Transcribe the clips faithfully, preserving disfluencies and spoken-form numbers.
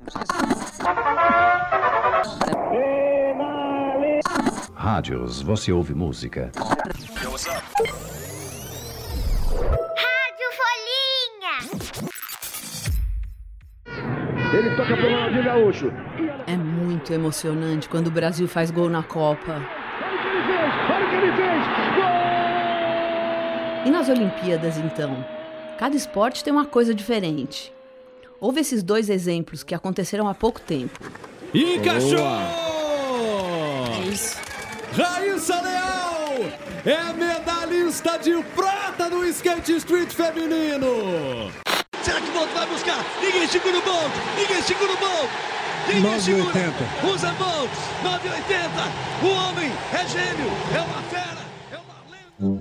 Rádios, você ouve música. Rádio Folhinha. Ele toca pro Ronaldinho Gaúcho. É muito emocionante quando o Brasil faz gol na Copa. Olha o que ele fez! Olha o que ele fez! Gol! E nas Olimpíadas, então? Cada esporte tem uma coisa diferente. Houve esses dois exemplos que aconteceram há pouco tempo. Encaixou! É isso. Raíssa Leal é medalhista de prata no skate street feminino. Será que o Bolt vai buscar? Ninguém segura o Bolt! Ninguém segura o Bolt! Ninguém segura! Usa Bolt! nove e oitenta! O homem é gênio! É uma fera! É uma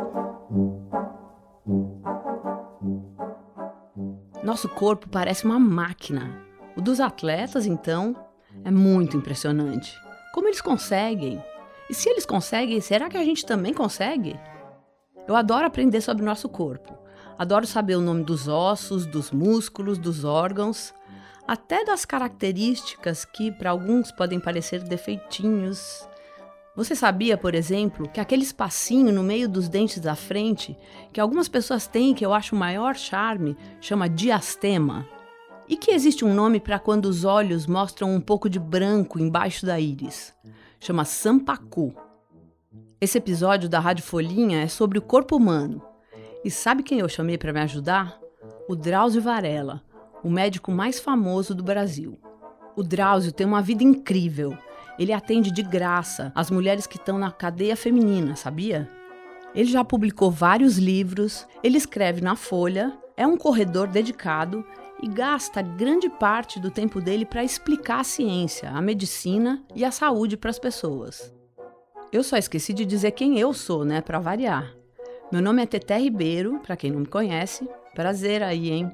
lenda! Nosso corpo parece uma máquina. O dos atletas, então, é muito impressionante. Como eles conseguem? E se eles conseguem, será que a gente também consegue? Eu adoro aprender sobre o nosso corpo. Adoro saber o nome dos ossos, dos músculos, dos órgãos, até das características que para alguns podem parecer defeitinhos. Você sabia, por exemplo, que aquele espacinho no meio dos dentes da frente, que algumas pessoas têm, que eu acho o maior charme, chama diastema? E que existe um nome para quando os olhos mostram um pouco de branco embaixo da íris? Chama sampacu. Esse episódio da Rádio Folhinha é sobre o corpo humano. E sabe quem eu chamei para me ajudar? O Drauzio Varela, o médico mais famoso do Brasil. O Drauzio tem uma vida incrível. Ele atende de graça as mulheres que estão na cadeia feminina, sabia? Ele já publicou vários livros, ele escreve na Folha, é um corredor dedicado e gasta grande parte do tempo dele para explicar a ciência, a medicina e a saúde para as pessoas. Eu só esqueci de dizer quem eu sou, né, para variar. Meu nome é Teté Ribeiro, para quem não me conhece. Prazer aí, hein?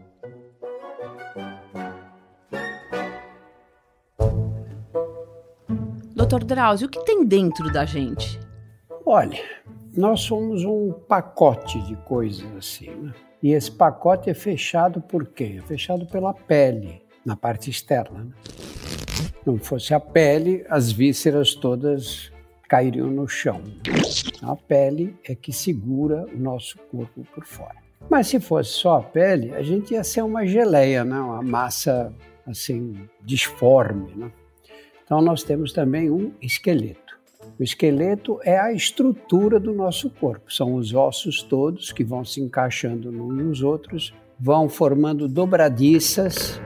doutor Drauzio, o que tem dentro da gente? Olha, nós somos um pacote de coisas assim, né? E esse pacote é fechado por quê? É fechado pela pele, na parte externa, né? Se não fosse a pele, as vísceras todas cairiam no chão. A pele é que segura o nosso corpo por fora. Mas se fosse só a pele, a gente ia ser uma geleia, né? Uma massa assim, disforme, né? Então nós temos também um esqueleto. O esqueleto é a estrutura do nosso corpo. São os ossos todos que vão se encaixando uns nos outros, vão formando dobradiças.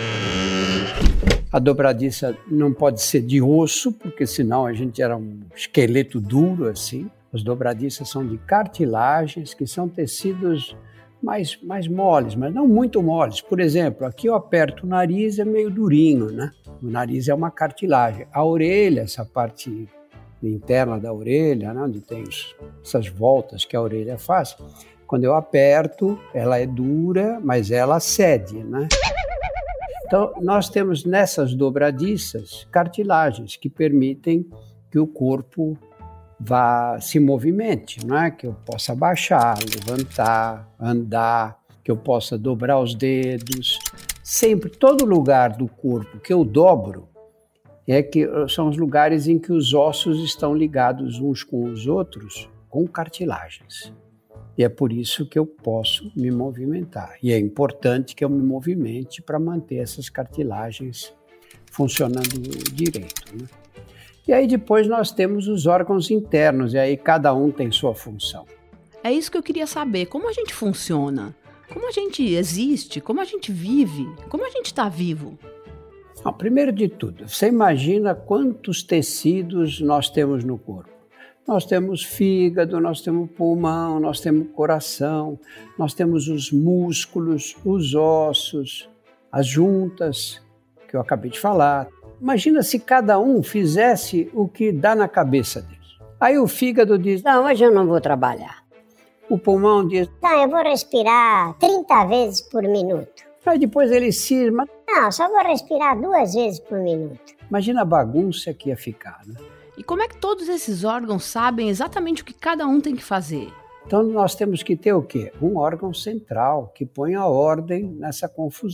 A dobradiça não pode ser de osso, porque senão a gente era um esqueleto duro assim. As dobradiças são de cartilagens, que são tecidos mais, mais moles, mas não muito moles. Por exemplo, aqui eu aperto o nariz, é meio durinho, né? O nariz é uma cartilagem. A orelha, essa parte interna da orelha, né, onde tem essas voltas que a orelha faz, quando eu aperto, ela é dura, mas ela cede, né? Então, nós temos nessas dobradiças cartilagens que permitem que o corpo vá se movimente, não é? Que eu possa baixar, levantar, andar, que eu possa dobrar os dedos. Sempre, todo lugar do corpo que eu dobro, é que são os lugares em que os ossos estão ligados uns com os outros com cartilagens. E é por isso que eu posso me movimentar. E é importante que eu me movimente para manter essas cartilagens funcionando direito, né? E aí depois nós temos os órgãos internos, e aí cada um tem sua função. É isso que eu queria saber. Como a gente funciona? Como a gente existe? Como a gente vive? Como a gente está vivo? Não, primeiro de tudo, você imagina quantos tecidos nós temos no corpo. Nós temos fígado, nós temos pulmão, nós temos coração, nós temos os músculos, os ossos, as juntas, que eu acabei de falar. Imagina se cada um fizesse o que dá na cabeça dele. Aí o fígado diz, não, hoje eu não vou trabalhar. O pulmão diz, não, eu vou respirar trinta vezes por minuto. Aí depois ele cisma. Não, só vou respirar duas vezes por minuto. Imagina a bagunça que ia ficar, né? E como é que todos esses órgãos sabem exatamente o que cada um tem que fazer? Então nós temos que ter o quê? Um órgão central que põe a ordem nessa confusão.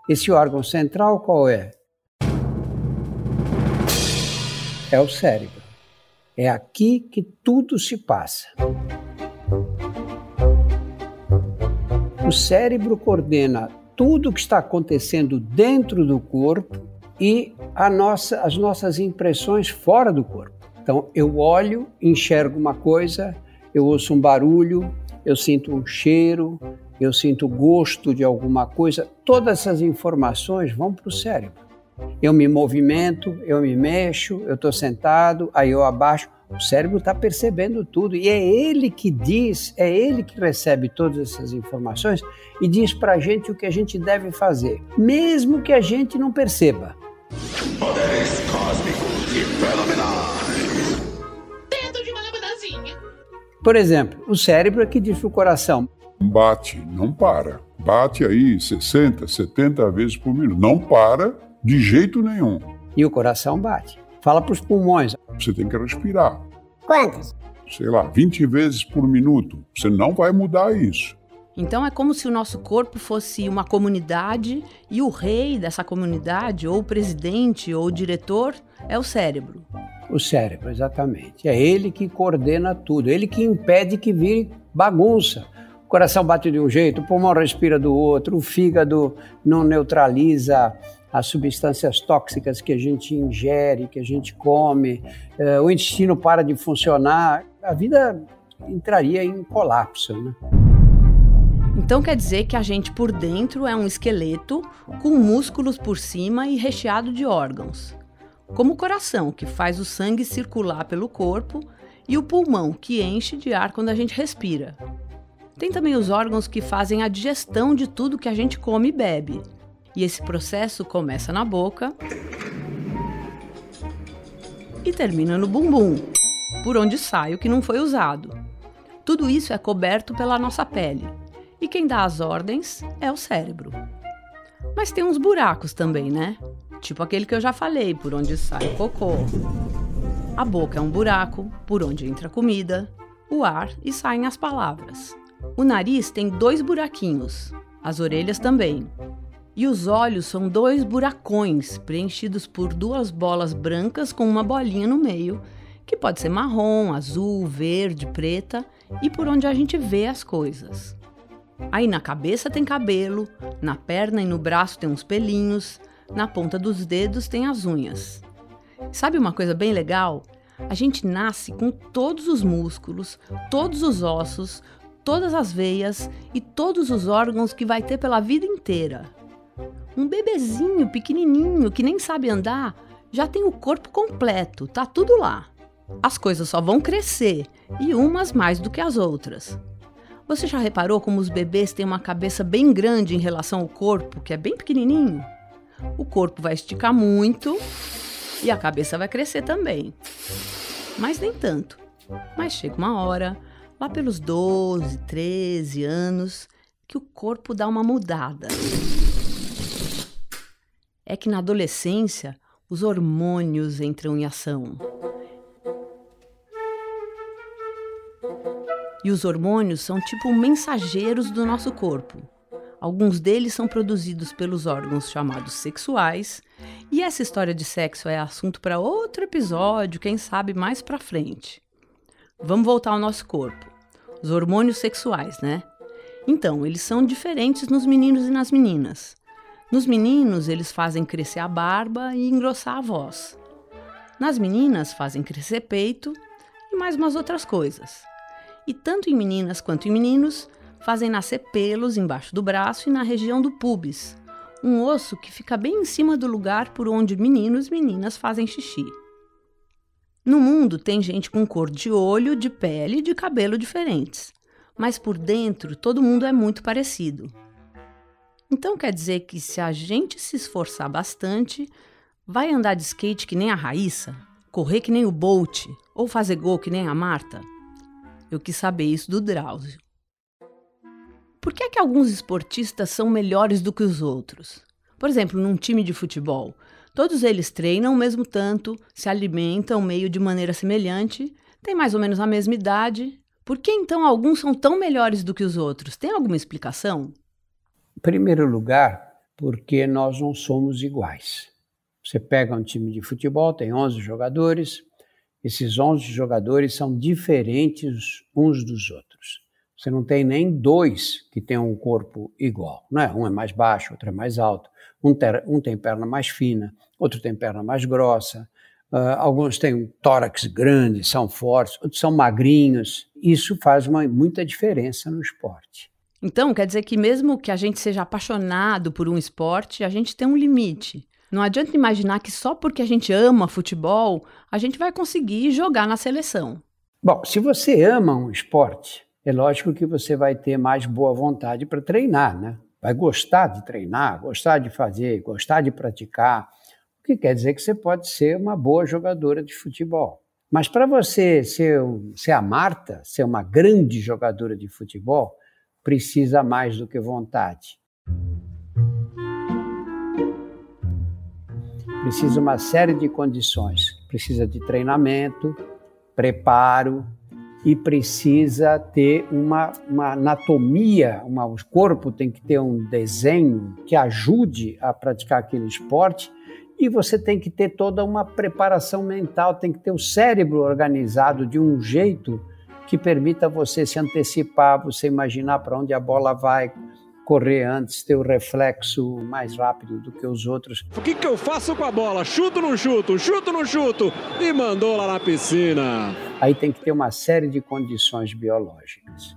Esse órgão central qual é? É o cérebro. É aqui que tudo se passa. O cérebro coordena tudo o que está acontecendo dentro do corpo e a nossa, as nossas impressões fora do corpo. Então, eu olho, enxergo uma coisa, eu ouço um barulho, eu sinto um cheiro, eu sinto o gosto de alguma coisa. Todas essas informações vão para o cérebro. Eu me movimento, eu me mexo, eu estou sentado, aí eu abaixo. O cérebro está percebendo tudo e é ele que diz, é ele que recebe todas essas informações e diz para a gente o que a gente deve fazer, mesmo que a gente não perceba. Poderes cósmicos e fenomenais. Dentro de uma lâmpadazinha. Por exemplo, o cérebro é que diz para o coração. Bate, não para. Bate aí sessenta, setenta vezes por minuto. Não para de jeito nenhum. E o coração bate. Fala para os pulmões. Você tem que respirar. Quantas? Sei lá, vinte vezes por minuto. Você não vai mudar isso. Então é como se o nosso corpo fosse uma comunidade e o rei dessa comunidade, ou o presidente, ou o diretor, é o cérebro. O cérebro, exatamente. É ele que coordena tudo, ele que impede que vire bagunça. O coração bate de um jeito, o pulmão respira do outro, o fígado não neutraliza as substâncias tóxicas que a gente ingere, que a gente come, eh, o intestino para de funcionar, a vida entraria em colapso, né? Então quer dizer que a gente por dentro é um esqueleto com músculos por cima e recheado de órgãos, como o coração, que faz o sangue circular pelo corpo, e o pulmão, que enche de ar quando a gente respira. Tem também os órgãos que fazem a digestão de tudo que a gente come e bebe. E esse processo começa na boca e termina no bumbum, por onde sai o que não foi usado. Tudo isso é coberto pela nossa pele. E quem dá as ordens é o cérebro. Mas tem uns buracos também, né? Tipo aquele que eu já falei, por onde sai o cocô. A boca é um buraco, por onde entra a comida, o ar e saem as palavras. O nariz tem dois buraquinhos, as orelhas também. E os olhos são dois buracões preenchidos por duas bolas brancas com uma bolinha no meio, que pode ser marrom, azul, verde, preta, e por onde a gente vê as coisas. Aí na cabeça tem cabelo, na perna e no braço tem uns pelinhos, na ponta dos dedos tem as unhas. Sabe uma coisa bem legal? A gente nasce com todos os músculos, todos os ossos, todas as veias e todos os órgãos que vai ter pela vida inteira. Um bebezinho pequenininho que nem sabe andar já tem o corpo completo, tá tudo lá. As coisas só vão crescer e umas mais do que as outras. Você já reparou como os bebês têm uma cabeça bem grande em relação ao corpo, que é bem pequenininho? O corpo vai esticar muito e a cabeça vai crescer também. Mas nem tanto. Mas chega uma hora, lá pelos doze, treze anos, que o corpo dá uma mudada. É que na adolescência os hormônios entram em ação. E os hormônios são tipo mensageiros do nosso corpo. Alguns deles são produzidos pelos órgãos chamados sexuais, e essa história de sexo é assunto para outro episódio, quem sabe mais pra frente. Vamos voltar ao nosso corpo. Os hormônios sexuais, né? Então, eles são diferentes nos meninos e nas meninas. Nos meninos, eles fazem crescer a barba e engrossar a voz. Nas meninas, fazem crescer peito e mais umas outras coisas. E tanto em meninas quanto em meninos, fazem nascer pelos embaixo do braço e na região do púbis, um osso que fica bem em cima do lugar por onde meninos e meninas fazem xixi. No mundo tem gente com cor de olho, de pele e de cabelo diferentes, mas por dentro todo mundo é muito parecido. Então quer dizer que se a gente se esforçar bastante, vai andar de skate que nem a Raíssa, correr que nem o Bolt ou fazer gol que nem a Marta? Eu quis saber isso do Drauzio. Por que é que alguns esportistas são melhores do que os outros? Por exemplo, num time de futebol, todos eles treinam o mesmo tanto, se alimentam meio de maneira semelhante, têm mais ou menos a mesma idade. Por que então alguns são tão melhores do que os outros? Tem alguma explicação? Em primeiro lugar, porque nós não somos iguais. Você pega um time de futebol, tem onze jogadores, esses onze jogadores são diferentes uns dos outros. Você não tem nem dois que tenham um corpo igual, não é? Um é mais baixo, outro é mais alto, um, ter, um tem perna mais fina, outro tem perna mais grossa, uh, alguns têm um tórax grande, são fortes, outros são magrinhos. Isso faz uma, muita diferença no esporte. Então, quer dizer que mesmo que a gente seja apaixonado por um esporte, a gente tem um limite. Não adianta imaginar que só porque a gente ama futebol, a gente vai conseguir jogar na seleção. Bom, se você ama um esporte, é lógico que você vai ter mais boa vontade para treinar, né? Vai gostar de treinar, gostar de fazer, gostar de praticar, o que quer dizer que você pode ser uma boa jogadora de futebol. Mas para você ser, ser a Marta, ser uma grande jogadora de futebol, precisa mais do que vontade. Precisa uma série de condições. Precisa de treinamento, preparo e precisa ter uma, uma anatomia, uma, o corpo tem que ter um desenho que ajude a praticar aquele esporte e você tem que ter toda uma preparação mental, tem que ter o cérebro organizado de um jeito que permita você se antecipar, você imaginar para onde a bola vai, correr antes, ter o reflexo mais rápido do que os outros. O que, que eu faço com a bola? Chuto ou não chuto? Chuto ou não chuto? E mandou lá na piscina. Aí tem que ter uma série de condições biológicas.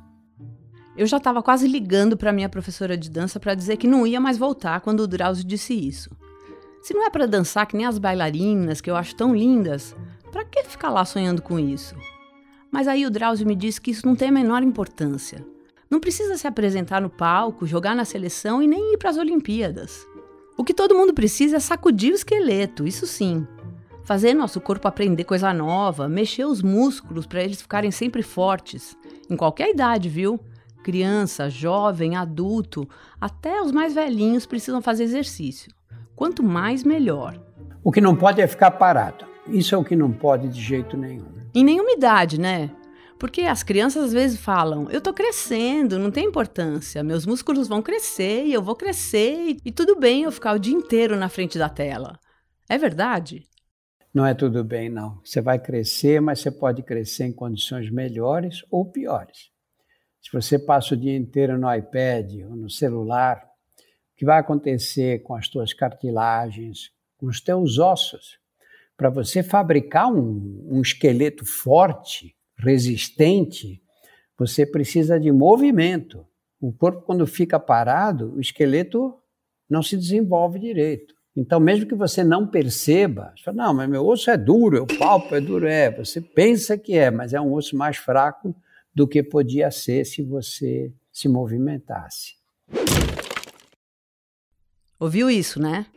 Eu já estava quase ligando para minha professora de dança para dizer que não ia mais voltar quando o Drauzio disse isso. Se não é para dançar que nem as bailarinas, que eu acho tão lindas, para que ficar lá sonhando com isso? Mas aí o Drauzio me disse que isso não tem a menor importância. Não precisa se apresentar no palco, jogar na seleção e nem ir para as Olimpíadas. O que todo mundo precisa é sacudir o esqueleto, isso sim. Fazer nosso corpo aprender coisa nova, mexer os músculos para eles ficarem sempre fortes. Em qualquer idade, viu? Criança, jovem, adulto, até os mais velhinhos precisam fazer exercício. Quanto mais, melhor. O que não pode é ficar parado. Isso é o que não pode de jeito nenhum. Em nenhuma idade, né? Porque as crianças às vezes falam, eu tô crescendo, não tem importância, meus músculos vão crescer e eu vou crescer e, e tudo bem eu ficar o dia inteiro na frente da tela. É verdade? Não é tudo bem, não. Você vai crescer, mas você pode crescer em condições melhores ou piores. Se você passa o dia inteiro no iPad ou no celular, o que vai acontecer com as tuas cartilagens, com os teus ossos? Para você fabricar um, um esqueleto forte, resistente, você precisa de movimento. O corpo, quando fica parado, o esqueleto não se desenvolve direito. Então, mesmo que você não perceba, você fala, não, mas meu osso é duro, o palpo é duro, é. Você pensa que é, mas é um osso mais fraco do que podia ser se você se movimentasse. Ouviu isso, né?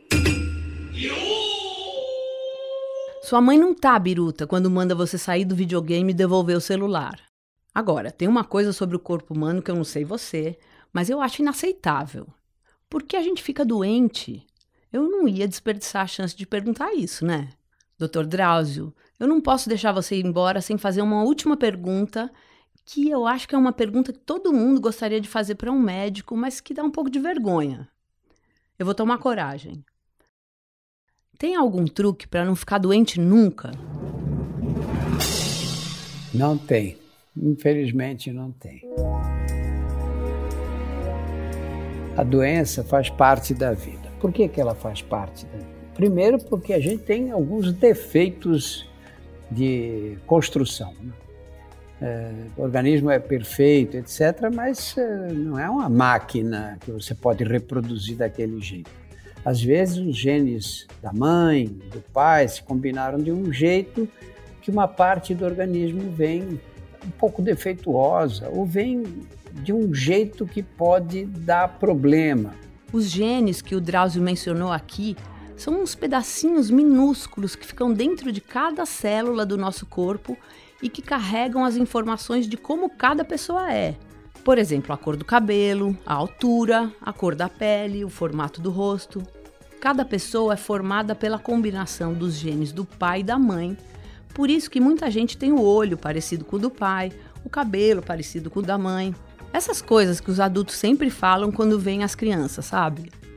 Sua mãe não tá biruta quando manda você sair do videogame e devolver o celular. Agora, tem uma coisa sobre o corpo humano que eu não sei você, mas eu acho inaceitável. Por que a gente fica doente? Eu não ia desperdiçar a chance de perguntar isso, né? doutor Drauzio, eu não posso deixar você ir embora sem fazer uma última pergunta, que eu acho que é uma pergunta que todo mundo gostaria de fazer para um médico, mas que dá um pouco de vergonha. Eu vou tomar coragem. Tem algum truque para não ficar doente nunca? Não tem. Infelizmente não tem. A doença faz parte da vida. Por que que ela faz parte da vida? Primeiro porque a gente tem alguns defeitos de construção, né? É, o organismo é perfeito, etcétera, mas é, não é uma máquina que você pode reproduzir daquele jeito. Às vezes os genes da mãe, do pai se combinaram de um jeito que uma parte do organismo vem um pouco defeituosa ou vem de um jeito que pode dar problema. Os genes que o Drauzio mencionou aqui são uns pedacinhos minúsculos que ficam dentro de cada célula do nosso corpo e que carregam as informações de como cada pessoa é. Por exemplo, a cor do cabelo, a altura, a cor da pele, o formato do rosto. Cada pessoa é formada pela combinação dos genes do pai e da mãe. Por isso que muita gente tem o olho parecido com o do pai, o cabelo parecido com o da mãe. Essas coisas que os adultos sempre falam quando veem as crianças, sabe?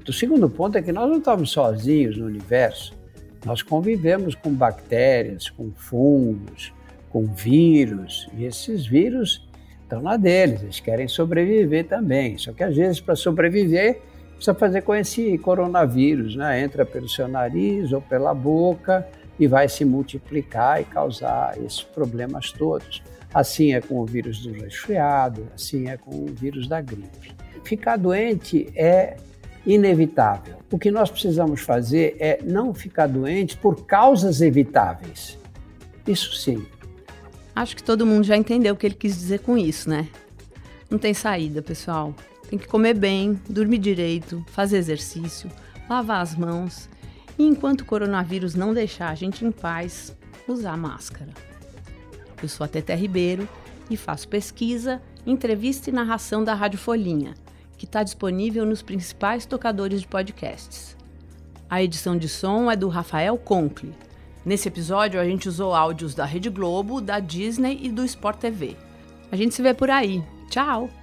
O segundo ponto é que nós não estamos sozinhos no universo. Nós convivemos com bactérias, com fungos, com vírus, e esses vírus estão na deles, eles querem sobreviver também. Só que às vezes, para sobreviver, precisa fazer com esse coronavírus, né? Entra pelo seu nariz ou pela boca e vai se multiplicar e causar esses problemas todos. Assim é com o vírus do resfriado, assim é com o vírus da gripe. Ficar doente é inevitável. O que nós precisamos fazer é não ficar doente por causas evitáveis. Isso sim. Acho que todo mundo já entendeu o que ele quis dizer com isso, né? Não tem saída, pessoal. Tem que comer bem, dormir direito, fazer exercício, lavar as mãos e, enquanto o coronavírus não deixar a gente em paz, usar máscara. Eu sou a Teté Ribeiro e faço pesquisa, entrevista e narração da Rádio Folhinha, que está disponível nos principais tocadores de podcasts. A edição de som é do Rafael Conkle. Nesse episódio, a gente usou áudios da Rede Globo, da Disney e do Sport T V. A gente se vê por aí. Tchau!